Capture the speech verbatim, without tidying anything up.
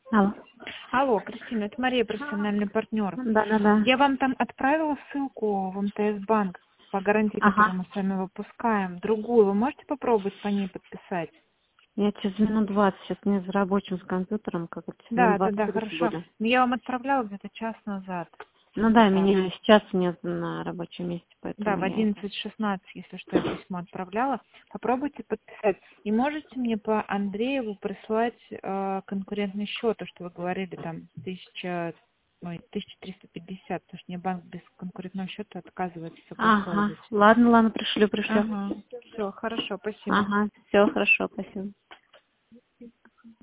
Алло. Алло, Кристина, это Мария, профессиональный партнер. Да, да, да. Я вам там отправила ссылку в МТС-банк по гарантии, которую Ага. мы с вами выпускаем. Другую вы можете попробовать по ней подписать? Я через минут двадцать, сейчас не за рабочим с компьютером, как это через минут Да, да, двадцать да, тридцать хорошо. буду. Но я вам отправляла где-то час назад. Ну да, Так. меня сейчас нет на рабочем месте, Да, поэтому в я это... одиннадцать шестнадцать, если что, я письмо отправляла. Попробуйте подписать. И можете мне по Андрееву прислать э, конкурентный счет, то, что вы говорили, там, тысяча, ой, тысяча триста пятьдесят, потому что мне банк без конкурентного счета отказывается Ага. согласовывать. Ладно, ладно, пришлю, пришлю. Ага, все, хорошо, спасибо. Ага, все хорошо, спасибо.